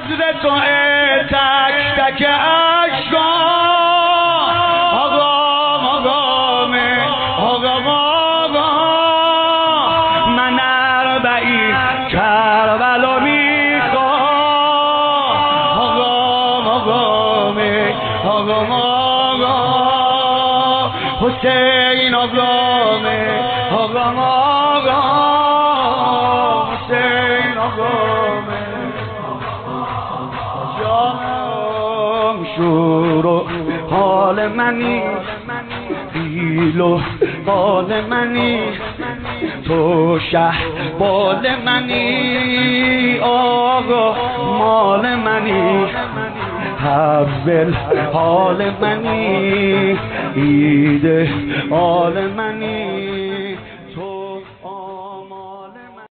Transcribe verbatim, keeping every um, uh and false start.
نظر تو تک تک اشکا آقا مقامه آقا آقا من اربعی کربلا میخوام آقا مقامه آقا آقا حسین آقامه آقا آقا حسین آقامه جام شور و حال منی بیل و بال منی تو شهر بال منی آقا مال منی حول حال منی ایده حال منی